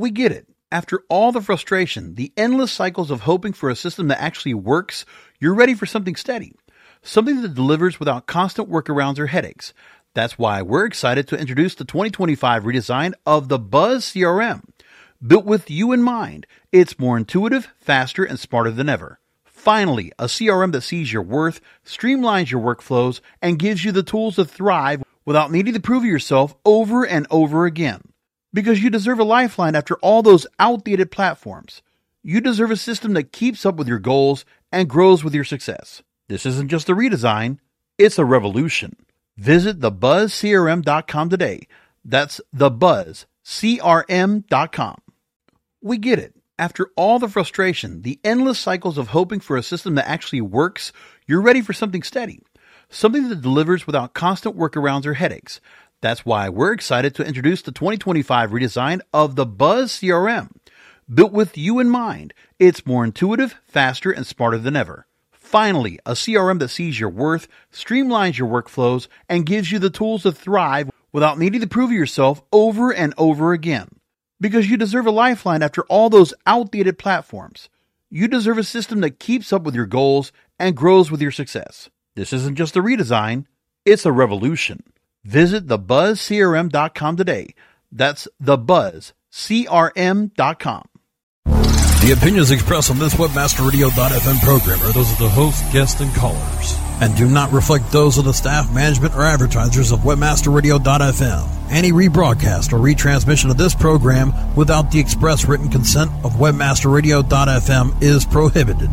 We get it. After all the frustration, the endless cycles of hoping for a system that actually works, you're ready for something steady. Something that delivers without constant workarounds or headaches. That's why we're excited to introduce the 2025 redesign of the Buzz CRM. Built with you in mind, it's more intuitive, faster, and smarter than ever. Finally, a CRM that sees your worth, streamlines your workflows, and gives you the tools to thrive without needing to prove yourself over and over again. Because you deserve a lifeline after all those outdated platforms. You deserve a system that keeps up with your goals and grows with your success. This isn't just a redesign, it's a revolution. Visit thebuzzcrm.com today. That's thebuzzcrm.com. We get it. After all the frustration, the endless cycles of hoping for a system that actually works, you're ready for something steady. Something that delivers without constant workarounds or headaches. That's why we're excited to introduce the 2025 redesign of the Buzz CRM. Built with you in mind, it's more intuitive, faster, and smarter than ever. Finally, a CRM that sees your worth, streamlines your workflows, and gives you the tools to thrive without needing to prove yourself over and over again. Because you deserve a lifeline after all those outdated platforms. You deserve a system that keeps up with your goals and grows with your success. This isn't just a redesign, it's a revolution. Visit thebuzzcrm.com today. That's thebuzzcrm.com. The opinions expressed on this WebmasterRadio.fm program are those of the host, guests, and callers, and do not reflect those of the staff, management, or advertisers of WebmasterRadio.fm. Any rebroadcast or retransmission of this program without the express written consent of WebmasterRadio.fm is prohibited.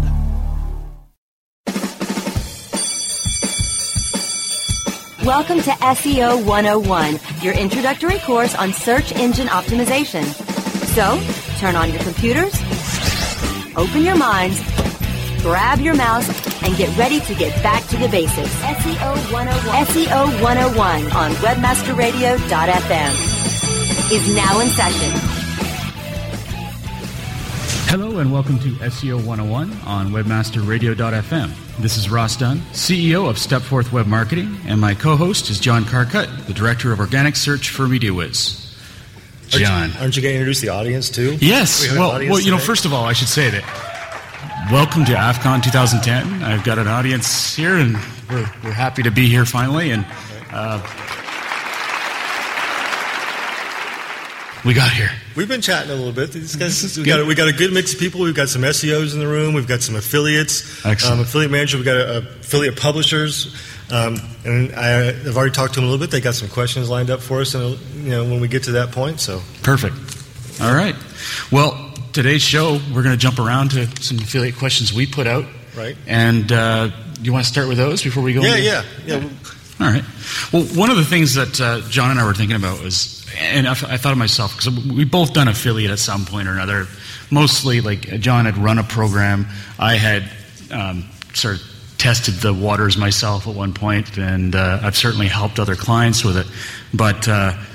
Welcome to SEO 101, your introductory course on search engine optimization. So, turn on your computers, open your minds, grab your mouse, and get ready to get back to the basics. SEO 101. SEO 101 on WebmasterRadio.fm is now in session. Hello and welcome to SEO 101 on WebmasterRadio.fm. This is Ross Dunn, CEO of Stepforth Web Marketing, and my co-host is John Carcutt, the Director of Organic Search for MediaWiz. John. Aren't you going to introduce the audience too? Yes. Well, first of all, I should say that welcome to AFCON 2010. I've got an audience here, and we're happy to be here finally. And we got here. We've been chatting a little bit. These guys, we got a good mix of people. We've got some SEOs in the room. We've got some affiliates, affiliate managers. We've got affiliate publishers. And I've already talked to them a little bit. They got some questions lined up for us, and when we get to that point. So perfect. All right. Well, today's show we're going to jump around to some affiliate questions we put out. Right. And you want to start with those before we go? Yeah. All right. Well, one of the things that John and I were thinking about was, and I thought of myself, because we've both done affiliate at some point or another. Mostly, like John had run a program. I had sort of tested the waters myself at one point, and I've certainly helped other clients with it. But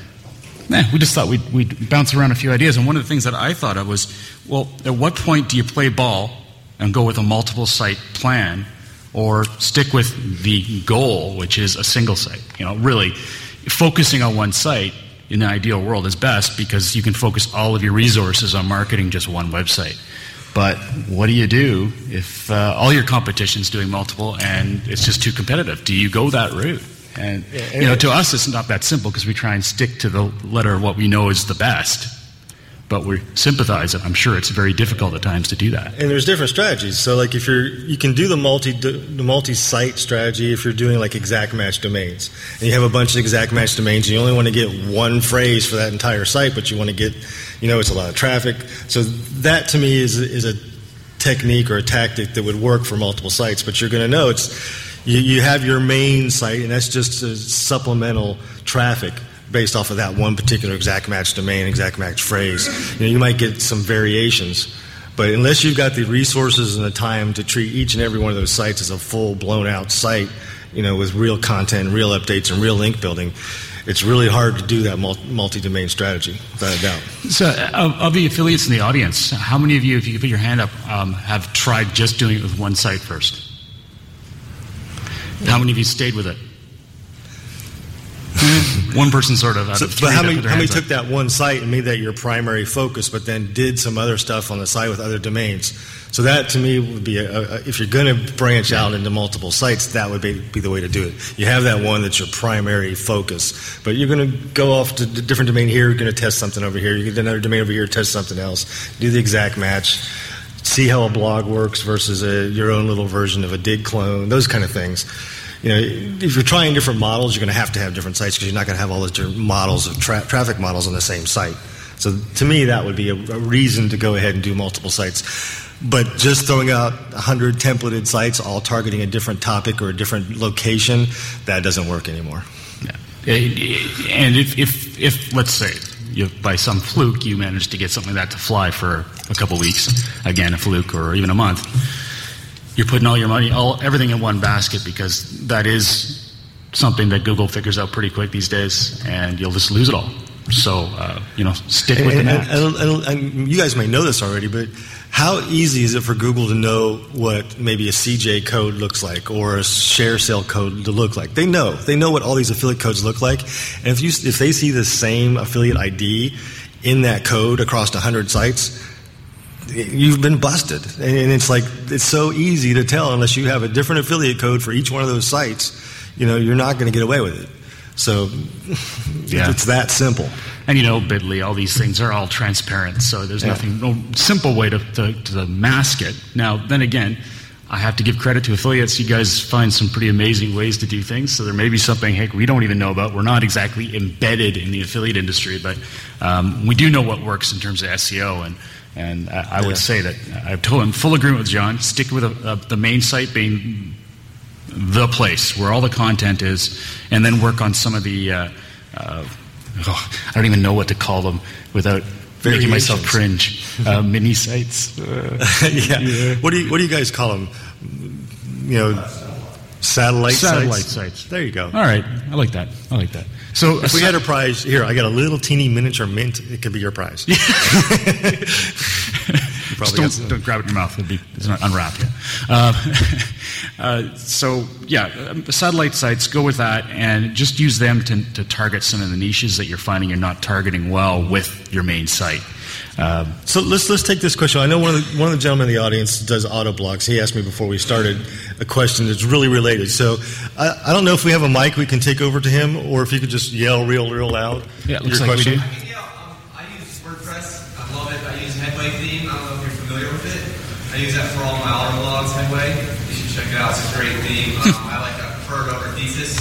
we just thought we'd bounce around a few ideas. And one of the things that I thought of was, well, at what point do you play ball and go with a multiple site plan, or stick with the goal, which is a single site? Really focusing on one site in the ideal world is best, because you can focus all of your resources on marketing just one website. But what do you do if all your competition's doing multiple and it's just too competitive? Do you go that route? And to us, it's not that simple, because we try and stick to the letter of what we know is the best. But we sympathize that I'm sure it's very difficult at times to do that. And there's different strategies. So, like, if you can do the multi-site strategy if you're doing like exact match domains, and you have a bunch of exact match domains, and you only want to get one phrase for that entire site, but you want to get, it's a lot of traffic. So that to me is a technique or a tactic that would work for multiple sites. But you're going to know you have your main site, and that's just a supplemental traffic based off of that one particular exact match domain, exact match phrase. You might get some variations, but unless you've got the resources and the time to treat each and every one of those sites as a full blown out site, with real content, real updates, and real link building, it's really hard to do that multi-domain strategy, without a doubt. So, of the affiliates in the audience, how many of you, if you could put your hand up, have tried just doing it with one site first? How many of you stayed with it? one person sort of out So, of three. but how that many, put their how many hands up. took that one site and made that your primary focus, but then did some other stuff on the side with other domains? So that, to me, would be, if you're going to branch out into multiple sites, that would be the way to do it. You have that one that's your primary focus, but you're going to go off to a different domain here, you're going to test something over here, you get another domain over here, test something else, do the exact match, see how a blog works versus your own little version of a dig clone, those kind of things. You know, if you're trying different models, you're going to have different sites because you're not going to have all those different models of traffic models on the same site. So to me, that would be a reason to go ahead and do multiple sites. But just throwing out 100 templated sites, all targeting a different topic or a different location, that doesn't work anymore. Yeah. And if let's say, by some fluke, you manage to get something like that to fly for a couple weeks, again, a fluke or even a month, you're putting all your money, everything in one basket, because that is something that Google figures out pretty quick these days, and you'll just lose it all. So, stick with the max. And you guys may know this already, but how easy is it for Google to know what maybe a CJ code looks like or a share sale code to look like? They know what all these affiliate codes look like, and if they see the same affiliate ID in that code across 100 sites, you've been busted. And it's so easy to tell unless you have a different affiliate code for each one of those sites. You're not going to get away with it. So it's that simple. And Bitly, all these things are all transparent, so there's no simple way to mask it. Now, then again, I have to give credit to affiliates. You guys find some pretty amazing ways to do things, so there may be something, heck, we don't even know about. We're not exactly embedded in the affiliate industry, but we do know what works in terms of SEO, and I would say that I'm in full agreement with John. Stick with the main site being the place where all the content is, and then work on some of the I don't even know what to call them without making myself cringe. Mini sites. Yeah. What do you guys call them? Satellite sites. There you go. All right, I like that. So if we had a prize here, I got a little teeny miniature mint. It could be your prize. Don't grab it in your mouth. It's not unwrapped yet. Satellite sites, go with that, and just use them to target some of the niches that you're finding you're not targeting well with your main site. So let's take this question. I know one of the gentlemen in the audience does auto blogs. He asked me before we started a question that's really related. So I don't know if we have a mic we can take over to him, or if you could just yell real loud. Yeah, your question. I use WordPress. I love it. I use Headway theme. I don't know if you're familiar with it. I use that for all my auto blogs. Headway. You should check it out. It's a great theme. I prefer it over Thesis.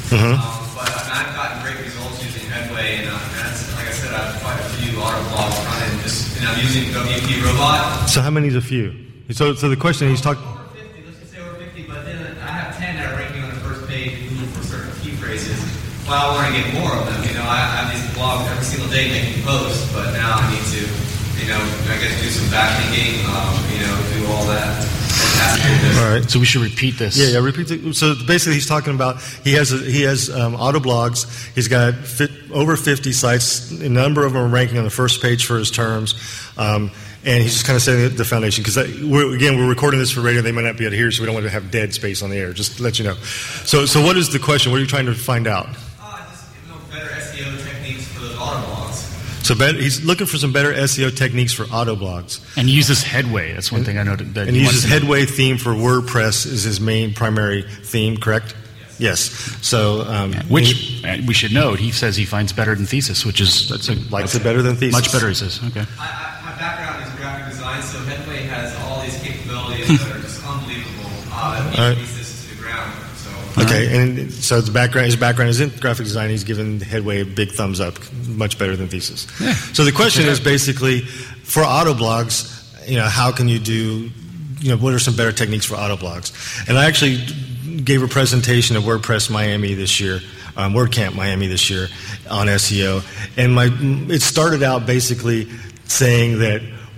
But I've gotten great results using Headway, and that's, like I said, I have quite a few auto blogs running. I'm using WP Robot. So how many is a few? So the question he's talking. Over 50. Let's just say over 50. But then I have 10 that are ranking on the first page for certain key phrases. Well, I want to get more of them. I have these blogs every single day making posts, but now I need to, I guess do some backlinking, do all that. All right. So we should repeat this. Yeah, repeat it. So basically, he's talking about he has auto blogs. He's got over 50 sites. A number of them are ranking on the first page for his terms, and he's just kind of setting the foundation. Because we're recording this for radio. They might not be able to hear, so we don't want to have dead space on the air. Just to let you know. So what is the question? What are you trying to find out? Just better SEO techniques for those auto blogs. So he's looking for some better SEO techniques for auto blogs. And he uses Headway. That's one thing I noted. And he uses Headway theme for WordPress is his main primary theme, correct? Yes. So which we should note, he says he finds better than Thesis, which is likes it better than Thesis. Much better, he says. Okay. My background is graphic design, so Headway has all these capabilities that are just unbelievable. That beats Thesis to the ground. Okay, and so his background is in graphic design. He's given Headway a big thumbs up, much better than Thesis. Yeah. So the question is basically, for auto blogs, how can you do, what are some better techniques for auto blogs? And I actually gave a presentation at WordPress Miami this year, WordCamp Miami this year on SEO, and it started out basically saying that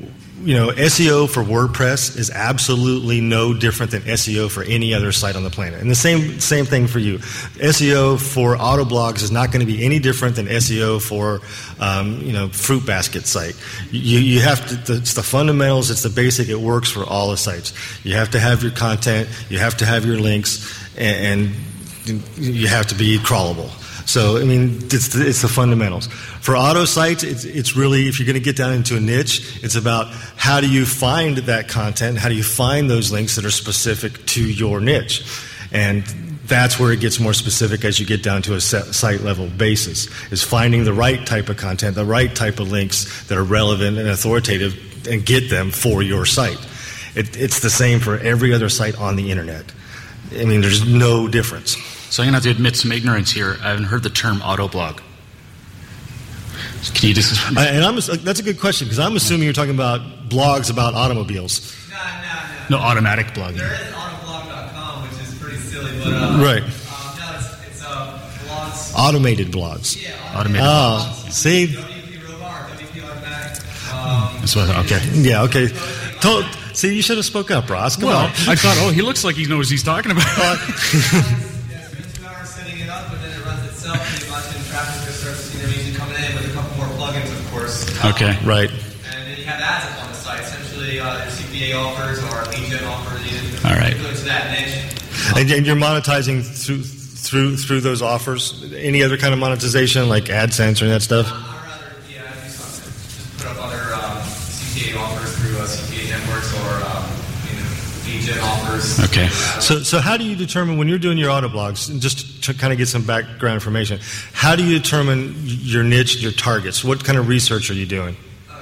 SEO for WordPress is absolutely no different than SEO for any other site on the planet. And the same thing for you. SEO for auto blogs is not going to be any different than SEO for, fruit basket site. You have to, it's the fundamentals, it's the basic, it works for all the sites. You have to have your content, you have to have your links, and you have to be crawlable. So, I mean, it's the fundamentals. For auto sites, it's really, if you're going to get down into a niche, it's about how do you find that content, how do you find those links that are specific to your niche. And that's where it gets more specific as you get down to a site level basis, is finding the right type of content, the right type of links that are relevant and authoritative, and get them for your site. It's the same for every other site on the internet. I mean, there's no difference. So I'm going to have to admit some ignorance here. I haven't heard the term autoblog. Can you just... That's a good question, because I'm assuming you're talking about blogs about automobiles. No, automatic blogging. There is autoblog.com, which is pretty silly, but... right. No, it's blogs... Automated blogs. Yeah, automated blogs. See? WP Robot, WP Automatic. That's what, okay. Yeah, okay. See, you should have spoke up, Ross. Come on. I thought, he looks like he knows what he's talking about. Yeah, spend 2 hours setting it up, but then it runs itself pretty much, and traffic just starts usually coming in with a couple more plugins, of course. Okay. Right. And then you have ads up on the site. Essentially, their CPA offers or lead gen offers. All right. Go to that niche. And you're monetizing through those offers. Any other kind of monetization, like AdSense or that stuff? I'd rather, do something. Just put up other CPA offers through CPA networks or lead gen offers. Okay. So how do you determine, when you're doing your auto blogs, and just to kind of get some background information, how do you determine your niche, your targets? What kind of research are you doing?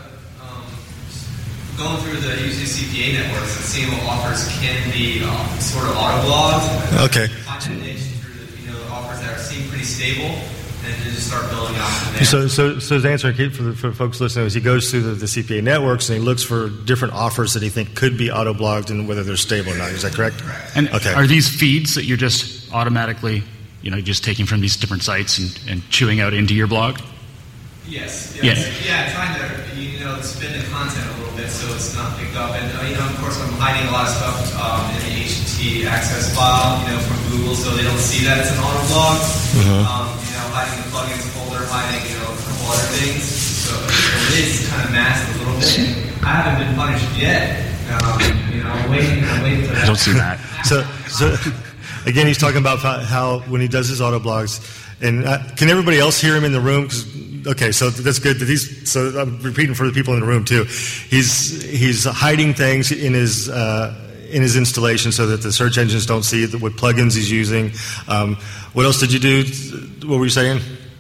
Going through the usually CPA networks and seeing what offers can be sort of auto blogs. Okay. Find a niche through the offers that seem pretty stable, and then just start building out from there. So his answer for folks listening is he goes through the CPA networks and he looks for different offers that he thinks could be auto blogged and whether they're stable or not. Is that correct? And okay. Are these feeds that you're just automatically, just taking from these different sites and chewing out into your blog? Yes. Yeah. Trying to spin the content a little bit so it's not picked up. And of course, I'm hiding a lot of stuff in the HTTP access file, from Google, so they don't see that it's an auto blog. Hiding the plugins folder, hiding a couple other things. So it is kind of masked a little bit. I haven't been punished yet. I'm waiting for that. I don't see that. So again, he's talking about how when he does his auto blogs. And can everybody else hear him in the room? Okay, so that's good. So I'm repeating for the people in the room too. He's hiding things in his installation so that the search engines don't see what plugins he's using. What else did you do? What were you saying?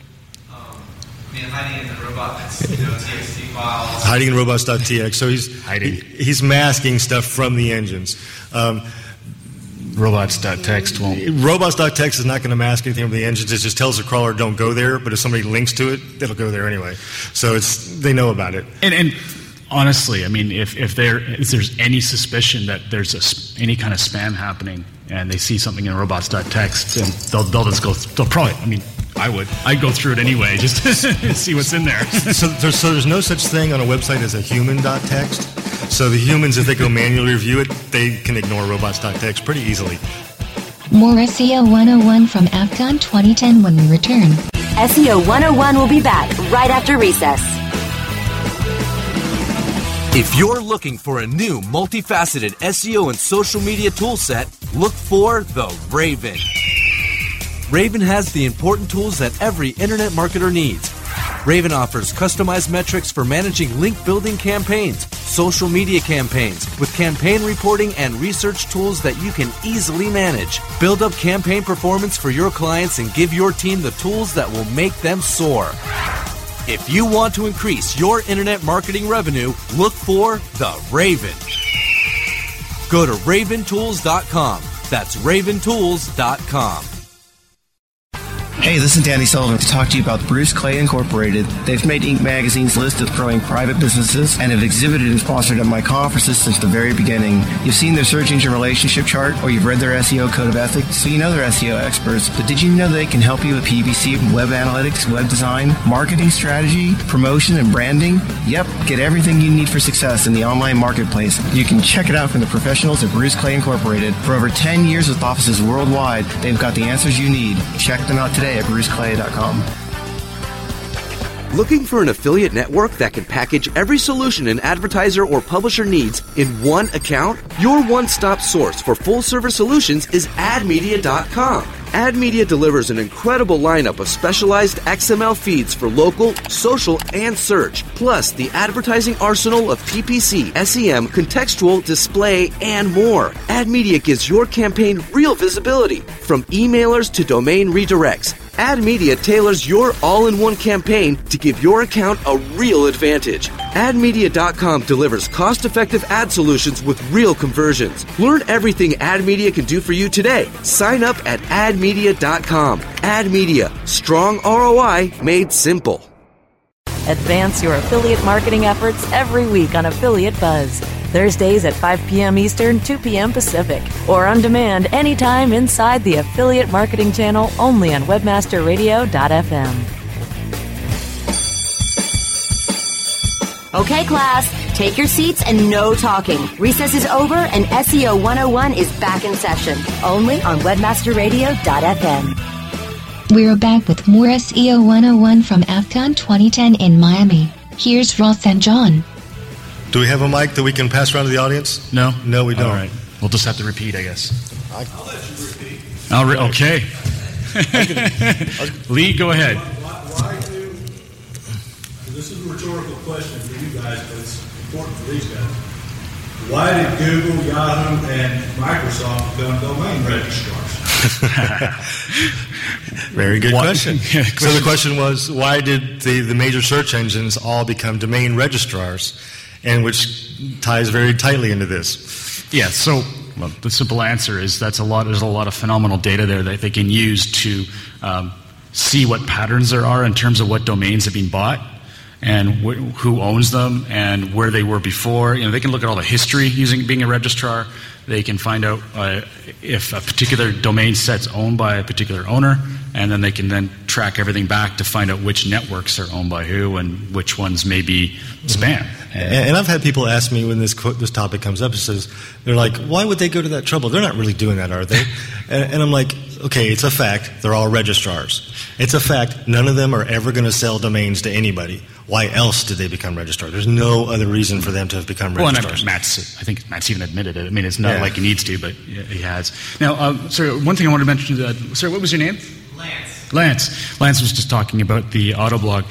Hiding in the robots, TXT files. Hiding in robots.txt. So he's masking stuff from the engines. Robots.txt won't. Robots.txt is not going to mask anything from the engines. It just tells the crawler don't go there, but if somebody links to it, it'll go there anyway. So they know about it. And honestly, I mean, if there's any suspicion that there's any kind of spam happening and they see something in robots.txt, then they'll just go, they'll probably, I mean, I'd go through it anyway just to see what's in there. So there's no such thing on a website as a human.txt. So the humans, if they go manually review it, they can ignore robots.txt pretty easily. More SEO 101 from AFCON 2010 when we return. SEO 101 will be back right after recess. If you're looking for a new multifaceted SEO and social media toolset, look for the Raven. Raven has the important tools that every internet marketer needs. Raven offers customized metrics for managing link building campaigns, social media campaigns, with campaign reporting and research tools that you can easily manage. Build up campaign performance for your clients and give your team the tools that will make them soar. If you want to increase your internet marketing revenue, look for the Raven. Go to raventools.com. That's raventools.com. Hey, this is Danny Sullivan to talk to you about Bruce Clay Incorporated. They've made Inc. Magazine's list of growing private businesses and have exhibited and sponsored at my conferences since the very beginning. You've seen their search engine relationship chart, or you've read their SEO code of ethics, so you know they're SEO experts. But did you know they can help you with PPC, web analytics, web design, marketing strategy, promotion, and branding? Yep, get everything you need for success in the online marketplace. You can check it out from the professionals at Bruce Clay Incorporated. For over 10 years with offices worldwide, they've got the answers you need. Check them out today at bruceclay.com. Looking for an affiliate network that can package every solution an advertiser or publisher needs in one account? Your one-stop source for full-service solutions is admedia.com. Ad Media delivers an incredible lineup of specialized XML feeds for local, social, and search, plus the advertising arsenal of PPC, SEM, contextual, display, and more. Ad Media gives your campaign real visibility, from emailers to domain redirects. Ad Media tailors your all-in-one campaign to give your account a real advantage. AdMedia.com delivers cost-effective ad solutions with real conversions. Learn everything Ad Media can do for you today. Sign up at AdMedia.com. Ad Media. Strong ROI made simple. Advance your affiliate marketing efforts every week on Affiliate Buzz. Thursdays at 5 p.m. Eastern, 2 p.m. Pacific, or on demand anytime inside the Affiliate Marketing Channel only on WebmasterRadio.fm. Okay, class, take your seats and no talking. Recess is over and SEO 101 is back in session, only on WebmasterRadio.fm. We're back with more SEO 101 from AFCON 2010 in Miami. Here's Ross and John. Do we have a mic that we can pass around to the audience? No? No, we don't. All right. We'll just have to repeat, I guess. I'll let you repeat. Okay. Lee, go ahead. Why do, this is a rhetorical question for you guys, but it's important for these guys. Why did Google, Yahoo, and Microsoft become domain registrars? Very good question. So the question was, why did the major search engines all become domain registrars? And which ties very tightly into this. Yeah, so the simple answer is there's a lot of phenomenal data there that they can use to see what patterns there are in terms of what domains have been bought and who owns them and where they were before. They can look at all the history being a registrar. They can find out if a particular domain set's owned by a particular owner, and then they can then track everything back to find out which networks are owned by who and which ones may be spam. And I've had people ask me when this topic comes up, they're like, why would they go to that trouble? They're not really doing that, are they? And I'm like, okay, it's a fact. They're all registrars. It's a fact. None of them are ever going to sell domains to anybody. Why else did they become registrars? There's no other reason for them to have become registrars. Well, I think Matt's even admitted it. I mean, it's not like he needs to, but he has. Now, sorry, one thing I wanted to mention, sorry, what was your name? Lance. Lance was just talking about the Autoblog.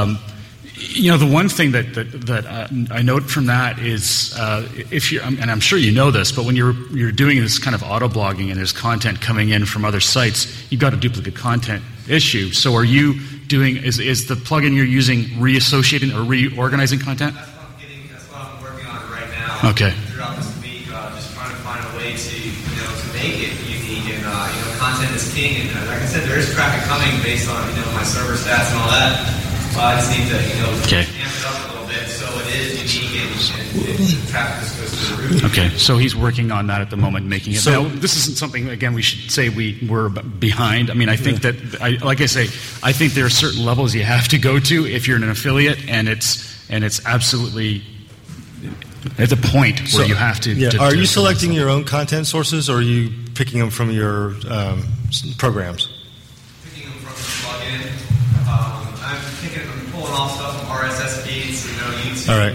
The one thing that I note from that is if you're, and I'm sure you know this, but when you're doing this kind of autoblogging and there's content coming in from other sites, you've got a duplicate content issue. So are you doing, is the plugin you're using reassociating or reorganizing content? That's what I'm working on right now. Okay. Throughout this week, just trying to find a way to make it unique, and content is king. And like I said, there is traffic coming based on my server stats and all that. I just need to amp it up a little bit so it is unique and traffic just goes through the roof. Okay, so he's working on that at the moment, making it. Now, this isn't something, again, we should say we're behind. I mean, I think that, like I say, I think there are certain levels you have to go to if you're an affiliate, and it's absolutely at the point where you have to. Yeah. Are you selecting your own content sources, or are you picking them from your programs? Picking them from the plugin. I'm pulling off stuff from RSS feeds, YouTube, all right.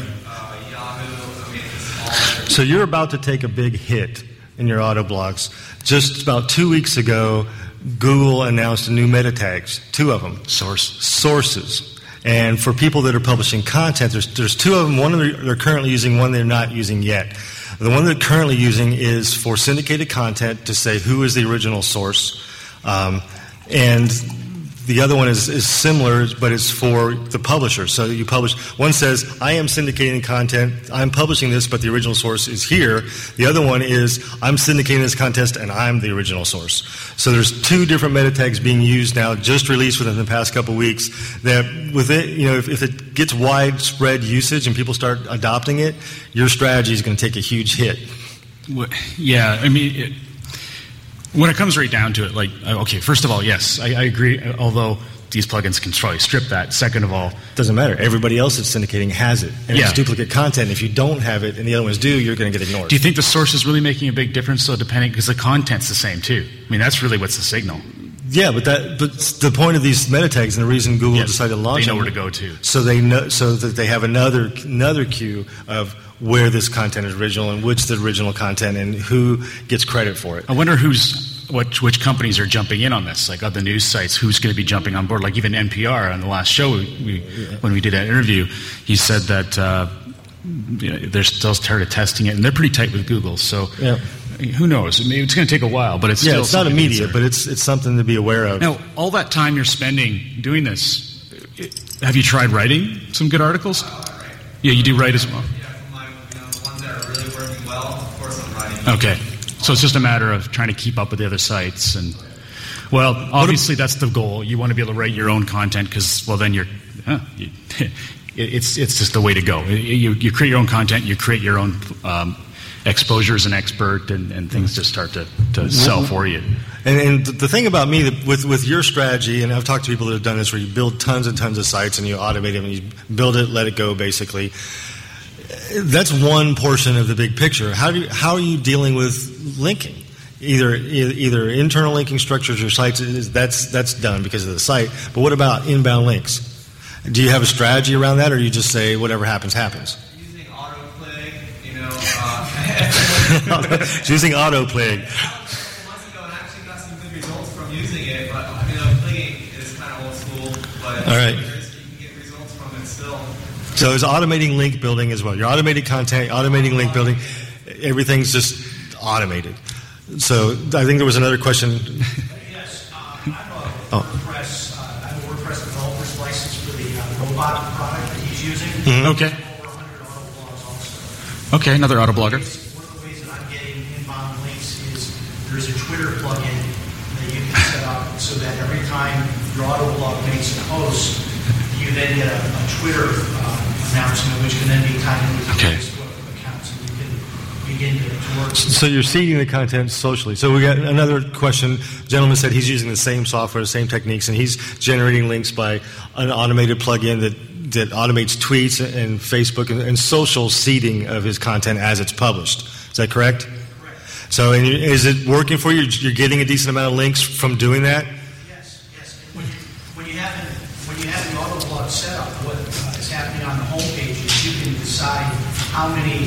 Yahoo. So you're about to take a big hit in your auto blogs. Just about 2 weeks ago, Google announced new meta tags, 2 of them. Sources. And for people that are publishing content, there's 2 of them. One they're currently using, one they're not using yet. The one they're currently using is for syndicated content to say who is the original source. And the other one is similar, but it's for the publisher. So you publish, one says, I am syndicating content, I'm publishing this, but the original source is here. The other one is, I'm syndicating this content, and I'm the original source. So there's 2 different meta tags being used now, just released within the past couple weeks, that with it, if it gets widespread usage and people start adopting it, your strategy is going to take a huge hit. Yeah, I mean, when it comes right down to it, first of all, yes, I agree, although these plugins can probably strip that. Second of all, doesn't matter. Everybody else that's syndicating has it. And it's duplicate content. If you don't have it and the other ones do, you're going to get ignored. Do you think the source is really making a big difference, though, depending, because the content's the same, too? I mean, that's really what's the signal. Yeah, but the point of these meta tags and the reason Google decided to launch them, they know where to go to. So they know, so that they have another queue of where this content is original and which the original content and who gets credit for it. I wonder who's which companies are jumping in on this, like other news sites, who's going to be jumping on board. Like even NPR on the last show, when we did that interview, he said that they're still started testing it, and they're pretty tight with Google. So who knows? I mean, it's going to take a while, but it's still it's not immediate, but it's something to be aware of. Now, all that time you're spending doing this, have you tried writing some good articles? Yeah, you do write as well. Yeah, for the ones that are really working well, of course I'm writing. Okay, so it's just a matter of trying to keep up with the other sites, and well, obviously that's the goal. You want to be able to write your own content because, well, then it's just the way to go. You create your own content, you create your own exposure as an expert, and things just start to sell for you. And the thing about me with your strategy, and I've talked to people that have done this, where you build tons and tons of sites and you automate them and you build it, let it go, basically. That's one portion of the big picture. How are you dealing with linking? Either internal linking structures or sites, that's done because of the site. But what about inbound links? Do you have a strategy around that, or you just say whatever happens, happens? Using autoplay, Using autoplay. Months ago, and actually got some good results from using it, but clicking is kind of old school. But all right. You can get results from it still. So it's automating link building as well. You're automating content, automating link building. Everything's just automated. So I think there was another question. Yes, I'm a WordPress developer's license for the robot product that he's using. Mm-hmm. Okay. Over 100 autoblogs also. Okay, another autoblogger. One of the ways that I'm getting inbound links is there's a Twitter plugin that you can set up so that every time your autoblog makes a post, you then get a Twitter announcement, which can then be tied into your Facebook accounts, and you can begin to work. So you're seeding the content socially. So we got another question. The gentleman said he's using the same software, the same techniques, and he's generating links by an automated plugin that automates tweets and Facebook and social seeding of his content as it's published. Is that correct? Correct. So is it working for you? You're getting a decent amount of links from doing that? Yes. And when you have the autoblog set up, what is happening on the homepage is you can decide how many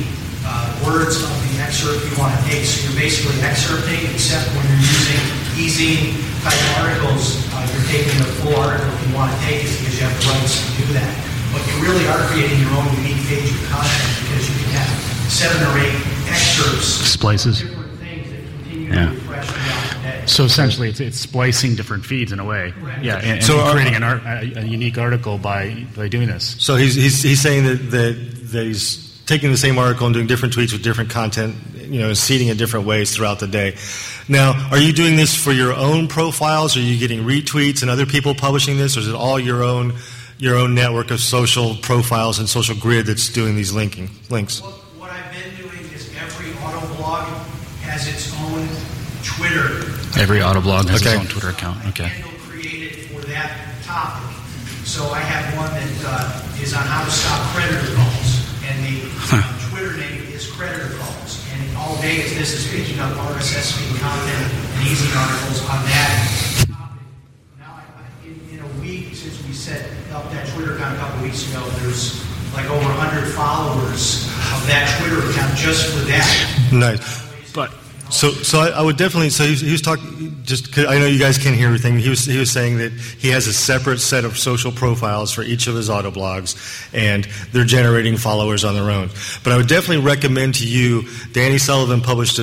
words of the excerpt you want to take. So you're basically excerpting, except when you're using e-zine type articles, you're taking the full article you want to take is because you have the rights to do that. But you really are creating your own unique page of content because you can have 7 or 8 excerpts. Splices. Different things that continue to refresh throughout the day. So essentially, it's splicing different feeds in a way. Correct. Yeah, and so creating a unique article by doing this. So he's saying that he's taking the same article and doing different tweets with different content, seeding it different ways throughout the day. Now, are you doing this for your own profiles? Are you getting retweets and other people publishing this, or is it all your own network of social profiles and social grid that's doing these links? What I've been doing is every autoblog has its own Twitter. Every autoblog has its own Twitter account. Okay. Handle created for that topic. So I have one that is on how to stop predator calls, and the Twitter name is Creditor Calls. And all day this is picking up RSS feed content and easy articles on that topic. Now, in a week since we set up that Twitter account a couple weeks ago, there's like over 100 followers of that Twitter account just for that. Nice. But So I would definitely. So he was talking. Just 'cause I know you guys can't hear everything. He was saying that he has a separate set of social profiles for each of his autoblogs, and they're generating followers on their own. But I would definitely recommend to you. Danny Sullivan published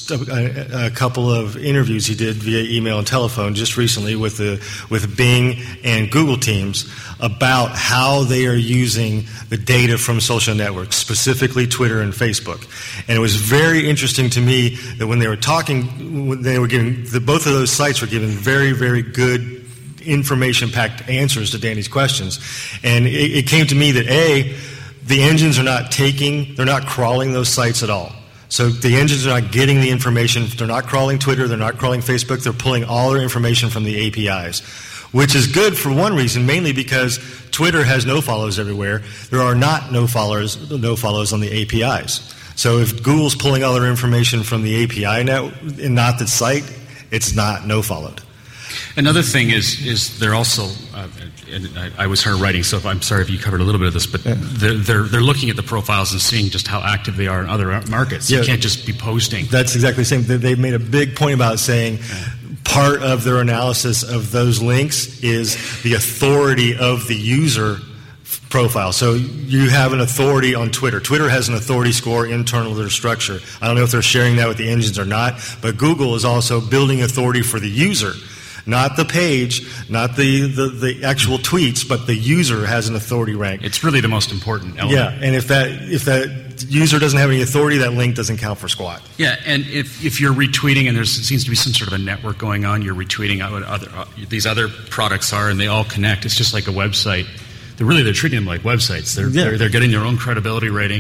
a couple of interviews he did via email and telephone just recently with Bing and Google teams about how they are using the data from social networks, specifically Twitter and Facebook. And it was very interesting to me that when they were talking, they were giving, both of those sites were giving very, very good information-packed answers to Danny's questions. And it came to me that, A, the engines are they're not crawling those sites at all. So the engines are not getting the information. They're not crawling Twitter. They're not crawling Facebook. They're pulling all their information from the APIs, which is good for one reason, mainly because Twitter has no follows everywhere. There are no follows on the APIs. So if Google's pulling all their information from the API net and not the site, it's not no followed. Another thing is they're also, and I was her writing, so I'm sorry if you covered a little bit of this, but they're looking at the profiles and seeing just how active they are in other markets. You can't just be posting. That's exactly the same. They made a big point about saying part of their analysis of those links is the authority of the user profile. So you have an authority on Twitter. Twitter has an authority score internal to their structure. I don't know if they're sharing that with the engines or not, but Google is also building authority for the user. Not the page, not the actual tweets, but the user has an authority rank. It's really the most important element. Yeah, and if that user doesn't have any authority, that link doesn't count for squat. Yeah, and if you're retweeting and there seems to be some sort of a network going on, you're retweeting out what these other products are, and they all connect. It's just like a website. They're treating them like websites. They're getting their own credibility rating.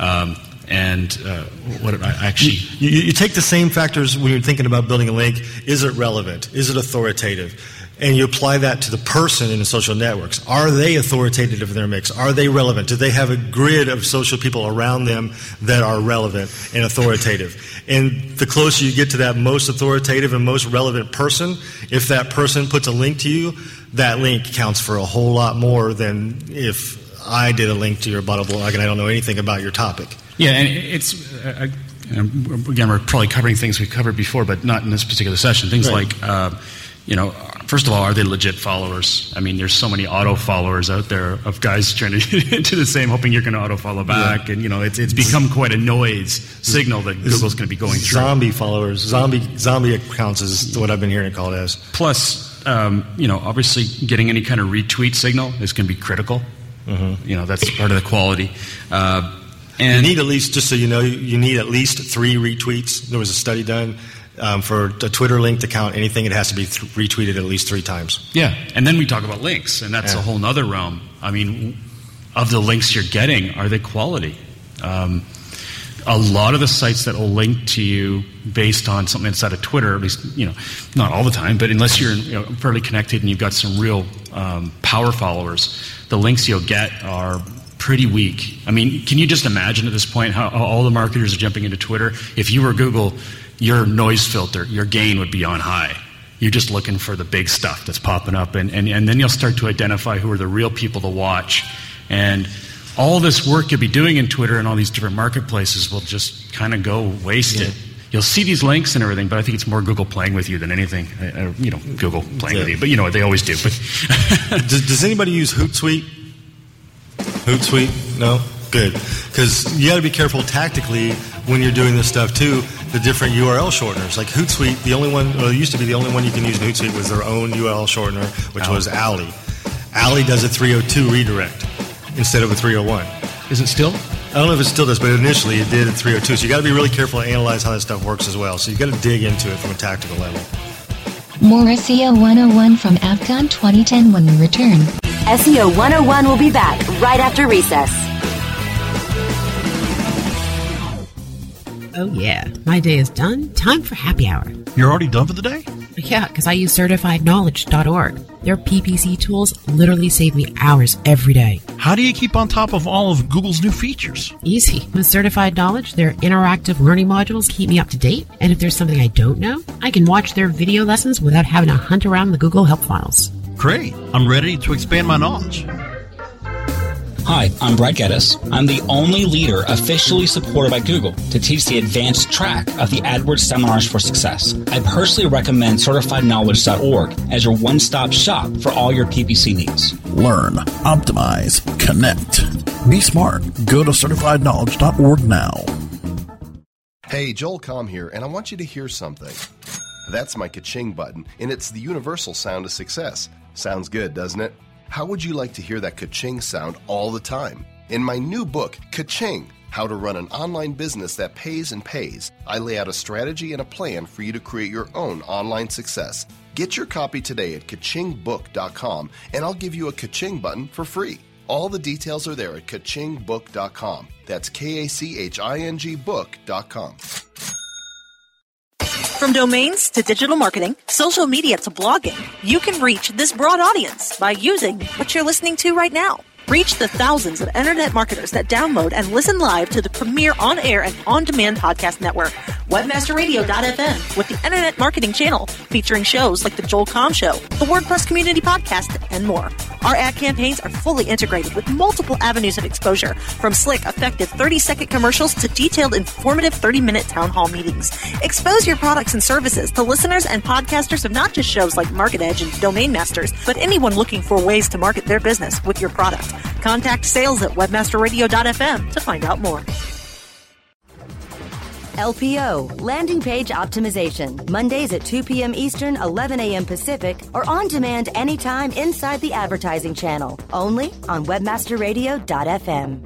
You take the same factors when you're thinking about building a link. Is it relevant? Is it authoritative? And you apply that to the person in the social networks. Are they authoritative in their mix? Are they relevant? Do they have a grid of social people around them that are relevant and authoritative? And the closer you get to that most authoritative and most relevant person, if that person puts a link to you, that link counts for a whole lot more than if I did a link to your bottle blog and I don't know anything about your topic. Yeah, and it's, again, we're probably covering things we've covered before, but not in this particular session. Things like, first of all, are they legit followers? I mean, there's so many auto-followers out there of guys trying to do the same, hoping you're going to auto-follow back. Yeah. And, it's become quite a noise signal that Google's going to be going through. Zombie followers. Zombie accounts is what I've been hearing it called as. Plus, obviously getting any kind of retweet signal is going to be critical. Mm-hmm. That's part of the quality. And you need at least, just so you know, you need at least 3 retweets. There was a study done for a Twitter link to count anything. It has to be retweeted at least 3 times. Yeah, and then we talk about links, and that's a whole other realm. I mean, of the links you're getting, are they quality? A lot of the sites that will link to you based on something inside of Twitter, at least, not all the time, but unless you're fairly connected and you've got some real power followers, the links you'll get are pretty weak. I mean, can you just imagine at this point how all the marketers are jumping into Twitter? If you were Google, your noise filter, your gain would be on high. You're just looking for the big stuff that's popping up, and then you'll start to identify who are the real people to watch. And all this work you'll be doing in Twitter and all these different marketplaces will just kind of go wasted. Yeah. You'll see these links and everything, but I think it's more Google playing with you than anything. Google playing with you, but they always do. But does anybody use Hootsuite? Hootsuite? No? Good. Because you got to be careful tactically when you're doing this stuff too, the different URL shorteners. Like Hootsuite, it used to be the only one you can use in Hootsuite was their own URL shortener, which was Alley. Alley does a 302 redirect instead of a 301. Is it still? I don't know if it still does, but initially it did at 302. So you got to be really careful and analyze how that stuff works as well. So you got to dig into it from a tactical level. More SEO 101 from AFCON 2010 when we return. SEO 101 will be back right after recess. Oh yeah, my day is done. Time for happy hour. You're already done for the day? Yeah, because I use CertifiedKnowledge.org. Their PPC tools literally save me hours every day. How do you keep on top of all of Google's new features? Easy. With Certified Knowledge, their interactive learning modules keep me up to date. And if there's something I don't know, I can watch their video lessons without having to hunt around the Google Help files. Great. I'm ready to expand my knowledge. Hi, I'm Brett Geddes. I'm the only leader officially supported by Google to teach the advanced track of the AdWords Seminars for Success. I personally recommend CertifiedKnowledge.org as your one-stop shop for all your PPC needs. Learn, optimize, connect. Be smart. Go to CertifiedKnowledge.org now. Hey, Joel Comm here, and I want you to hear something. That's my ka-ching button, and it's the universal sound of success. Sounds good, doesn't it? How would you like to hear that ka-ching sound all the time? In my new book, Ka-ching, How to Run an Online Business That Pays and Pays, I lay out a strategy and a plan for you to create your own online success. Get your copy today at kachingbook.com, and I'll give you a ka-ching button for free. All the details are there at kachingbook.com. That's KACHING book.com. From domains to digital marketing, social media to blogging, you can reach this broad audience by using what you're listening to right now. Reach the thousands of internet marketers that download and listen live to the premier on-air and on-demand podcast network webmasterradio.fm with the Internet Marketing Channel, featuring shows like The Joel Comm Show, the WordPress Community Podcast, and more. Our ad campaigns are fully integrated with multiple avenues of exposure, from slick, effective 30-second commercials to detailed, informative 30-minute town hall meetings. Expose your products and services to listeners and podcasters of not just shows like Market Edge and Domain Masters, but anyone looking for ways to market their business with your product. Contact sales at webmasterradio.fm to find out more. LPO, Landing Page Optimization, Mondays at 2 p.m. Eastern, 11 a.m. Pacific, or on demand anytime inside the advertising channel, only on webmasterradio.fm.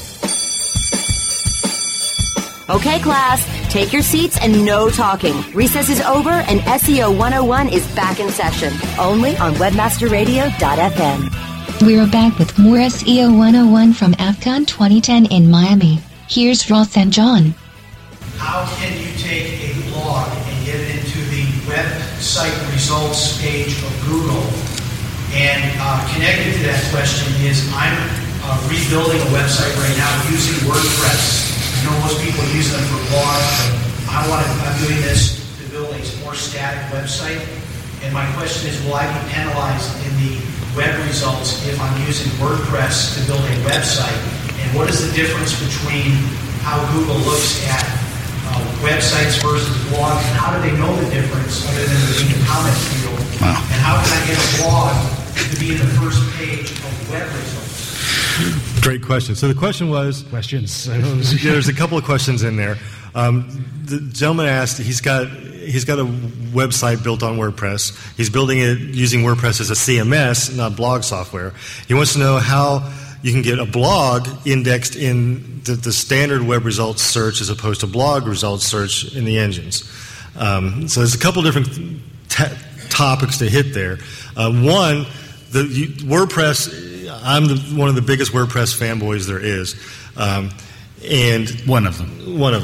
Okay, class, take your seats and no talking. Recess is over and SEO 101 is back in session, only on webmasterradio.fm. We're back with more SEO 101 from AFCON 2010 in Miami. Here's Ross and John. How can you take a blog and get it into the website results page of Google? And connected to that question is I'm rebuilding a website right now using WordPress. I know most people use them for blogs, but I'm doing this to build a more static website. And my question is, will I be penalized in the web results if I'm using WordPress to build a website? And what is the difference between how Google looks at websites versus blogs, and how do they know the difference other than there being a comment field? Wow. And how can I get a blog to be in the first page of web results? Great question. So the question was... Questions. There's a couple of questions in there. The gentleman asked, he's got a website built on WordPress. He's building it using WordPress as a CMS, not blog software. He wants to know how you can get a blog indexed in the standard web results search as opposed to blog results search in the engines. So there's a couple different topics to hit there. One, WordPress, I'm one of the biggest WordPress fanboys there is. And one of them.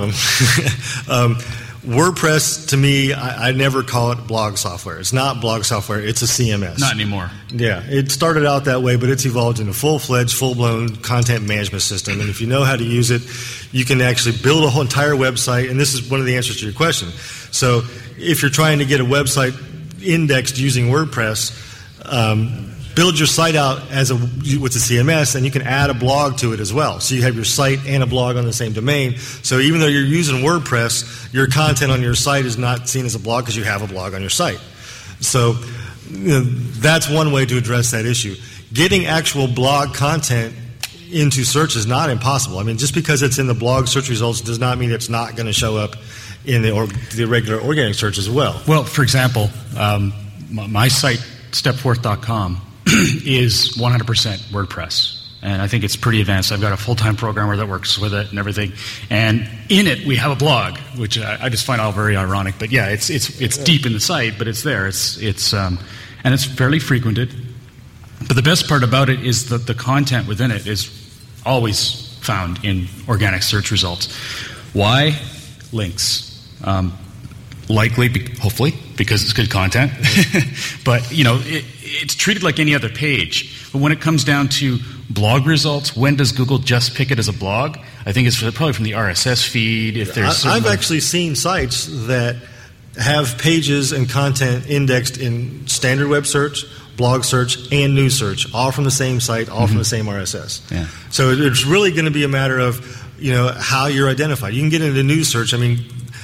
WordPress, to me, I never call it blog software. It's not blog software. It's a CMS. Not anymore. Yeah. It started out that way, but it's evolved into full-fledged, full-blown content management system. And if you know how to use it, you can actually build a whole entire website. And this is one of the answers to your question. So if you're trying to get a website indexed using WordPress, build your site out with the CMS, and you can add a blog to it as well. So you have your site and a blog on the same domain. So even though you're using WordPress, your content on your site is not seen as a blog because you have a blog on your site. So that's one way to address that issue. Getting actual blog content into search is not impossible. I mean, just because it's in the blog search results does not mean it's not going to show up in the regular organic search as well. Well, for example, my site, stepforth.com, is 100% WordPress. And I think it's pretty advanced. I've got a full-time programmer that works with it and everything. And in it, we have a blog, which I just find all very ironic. But yeah, it's deep in the site, but it's there. It's and it's fairly frequented. But the best part about it is that the content within it is always found in organic search results. Why? Links. Likely, hopefully, because it's good content. But, it's treated like any other page. But when it comes down to blog results, when does Google just pick it as a blog? I think it's probably from the RSS feed. If there's I've actually seen sites that have pages and content indexed in standard web search, blog search, and news search, all from the same site, all from the same RSS. Yeah. So it's really going to be a matter of how you're identified. You can get into news search. I mean,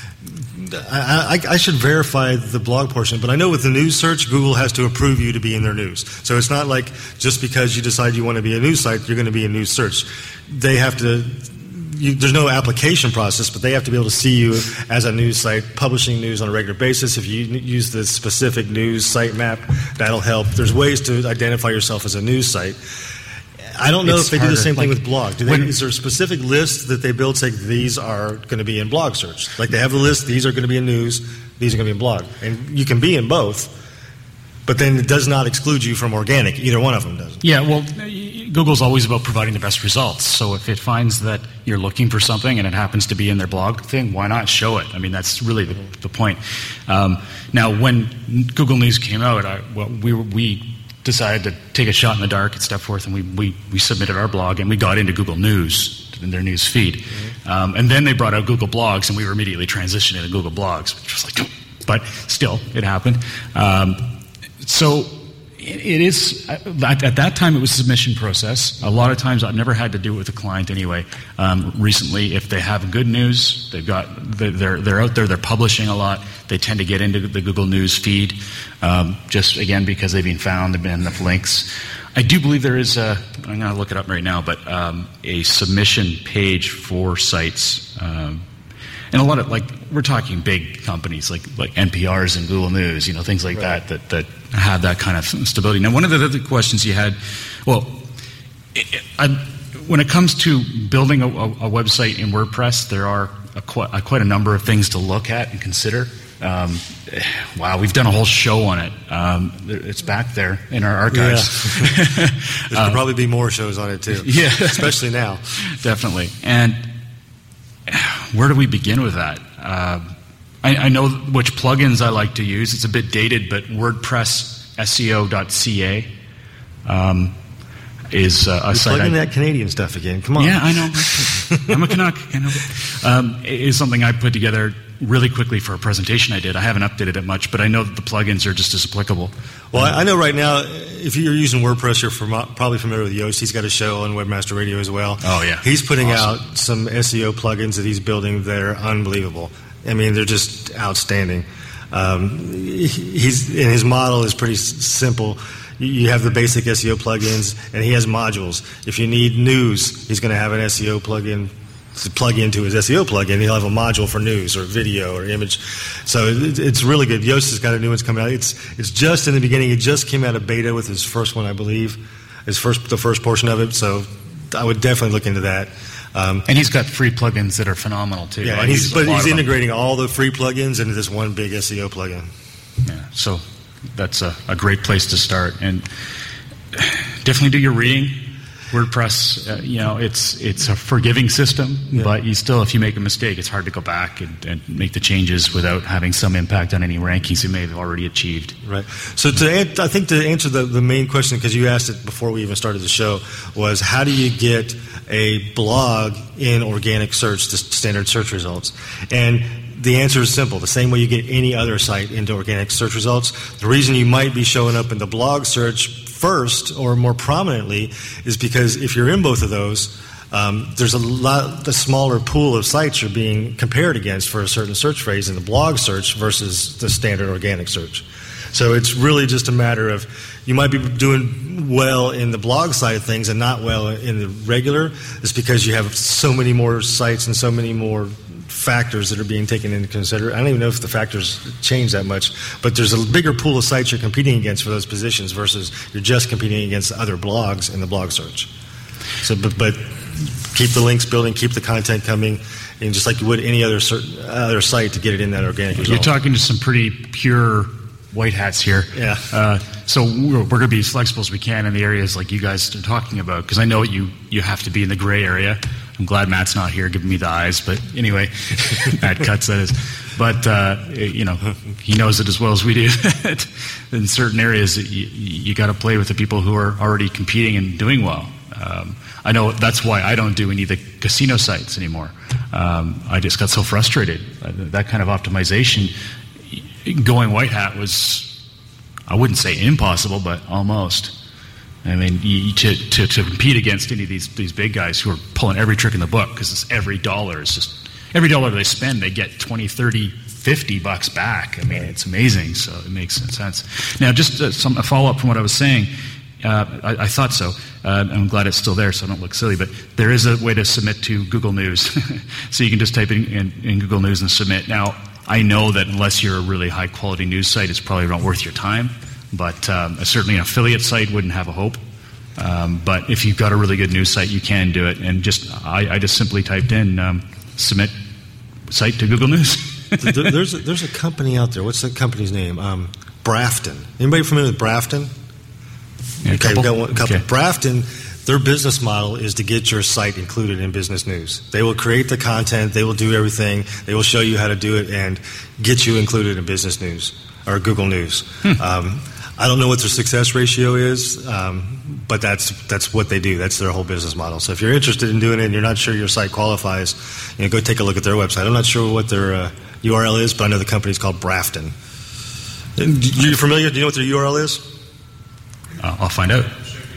I should verify the blog portion, but I know with the news search, Google has to approve you to be in their news. So it's not like just because you decide you want to be a news site, you're going to be a news search. They have to. There's no application process, but they have to be able to see you as a news site, publishing news on a regular basis. If you use the specific news site map, that'll help. There's ways to identify yourself as a news site. I don't know if they do the same thing with blog. Is there a specific list that they build saying these are going to be in blog search? Like they have a list, these are going to be in news, these are going to be in blog. And you can be in both, but then it does not exclude you from organic. Either one of them doesn't. Yeah, well, Google's always about providing the best results. So if it finds that you're looking for something and it happens to be in their blog thing, why not show it? I mean, that's really the point. Now, when Google News came out, we decided to take a shot in the dark at Stepforth, and we submitted our blog, and we got into Google News posted in their news feed. And then they brought out Google Blogs, and we were immediately transitioning to Google Blogs, which was like, but still, it happened. So it is, at that time, it was a submission process. A lot of times, I've never had to do it with a client anyway. Recently, if they have good news, they're out there, they're publishing a lot, they tend to get into the Google News feed, just again because they've been found, there have been enough links. I do believe there is I'm going to look it up right now, but a submission page for sites. And a lot of, like, we're talking big companies like NPRs and Google News, things like that have that kind of stability. Now, one of the other questions you had, when it comes to building a website in WordPress, there are quite a number of things to look at and consider. Wow, we've done a whole show on it. It's back there in our archives. Yeah. There could probably be more shows on it too. Yeah, especially now. Definitely. And where do we begin with that? I know which plugins I like to use. It's a bit dated, but WordPress SEO.ca is a site. Plugging that Canadian stuff again. Come on. Yeah, I know. I'm a Canuck. I know. It is something I put together really quickly for a presentation I did. I haven't updated it much, but I know that the plugins are just as applicable. Well, I know right now, if you're using WordPress, you're probably familiar with Yoast. He's got a show on Webmaster Radio as well. Oh, yeah. He's putting out some SEO plugins that he's building that are unbelievable. I mean, they're just outstanding. And his model is pretty simple. You have the basic SEO plugins, and he has modules. If you need news, he's going to have an SEO plugin to plug into his SEO plugin. He'll have a module for news or video or image. So it's really good. Yoast has got a new one's coming out. It's just in the beginning. It just came out of beta with his first one, I believe, the first portion of it. So I would definitely look into that. And he's got free plugins that are phenomenal too. Yeah, he's integrating all the free plugins into this one big SEO plugin. Yeah, so that's a great place to start. And definitely do your reading. WordPress, it's a forgiving system, but if you make a mistake, it's hard to go back and make the changes without having some impact on any rankings you may have already achieved. Right. So I think to answer the main question, because you asked it before we even started the show, was how do you get a blog in organic search, the standard search results? And the answer is simple. The same way you get any other site into organic search results, the reason you might be showing up in the blog search first or more prominently is because if you're in both of those, there's the smaller pool of sites you're being compared against for a certain search phrase in the blog search versus the standard organic search. So it's really just a matter of you might be doing well in the blog side of things and not well in the regular. It's because you have so many more sites and so many more factors that are being taken into consideration. I don't even know if the factors change that much, but there's a bigger pool of sites you're competing against for those positions versus you're just competing against other blogs in the blog search. So, but keep the links building, keep the content coming, and just like you would any other site to get it in that organic result. You're talking to some pretty pure white hats here. Yeah. So we're going to be as flexible as we can in the areas like you guys are talking about, because I know you have to be in the gray area. I'm glad Matt's not here giving me the eyes, but anyway, Matt Cuts, that is. But, he knows it as well as we do. In certain areas, you got to play with the people who are already competing and doing well. I know that's why I don't do any of the casino sites anymore. I just got so frustrated. That kind of optimization, going white hat was, I wouldn't say impossible, but almost. I mean, to compete against any of these big guys who are pulling every trick in the book, because every dollar they spend, they get 20, 30, $50 back. I mean, it's amazing. So it makes sense. Now, just a follow-up from what I was saying. I thought so. I'm glad it's still there, so I don't look silly. But there is a way to submit to Google News, so you can just type in Google News and submit. Now, I know that unless you're a really high-quality news site, it's probably not worth your time. But certainly an affiliate site wouldn't have a hope. But if you've got a really good news site, you can do it. And I just simply typed in submit site to Google News. There's a company out there. What's the company's name? Brafton. Anybody familiar with Brafton? Yeah, okay, we've got one couple. Okay. Brafton, their business model is to get your site included in business news. They will create the content. They will do everything. They will show you how to do it and get you included in business news or Google News. I don't know what their success ratio is, but that's what they do. That's their whole business model. So if you're interested in doing it and you're not sure your site qualifies, go take a look at their website. I'm not sure what their URL is, but I know the company's called Brafton. You're familiar? Do you know what their URL is? I'll find out.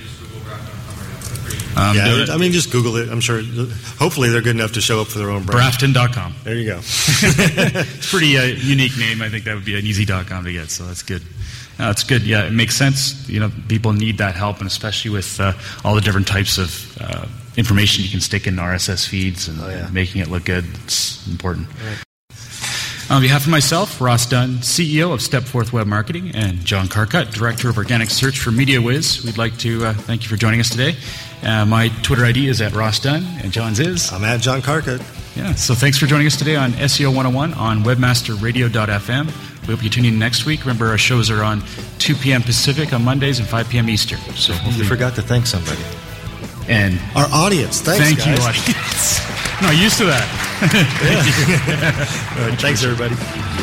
Just Google it. I'm sure. Hopefully, they're good enough to show up for their own brand. Brafton.com. There you go. It's a pretty unique name. I think that would be an easy .com to get, so that's good. It's good. Yeah, it makes sense. People need that help, and especially with all the different types of information you can stick in RSS feeds and making it look good. It's important. Right. On behalf of myself, Ross Dunn, CEO of Stepforth Web Marketing, and John Carcutt, Director of Organic Search for MediaWiz, we'd like to thank you for joining us today. My Twitter ID is at Ross Dunn, and John's is? I'm at John Carcutt. Yeah, so thanks for joining us today on SEO 101 on webmasterradio.fm. We hope you tune in next week. Remember, our shows are on 2 p.m. Pacific on Mondays and 5 p.m. Eastern. So you forgot to thank somebody. And our audience. Thanks, guys. You, audience. No, used to that. All right, thanks, everybody.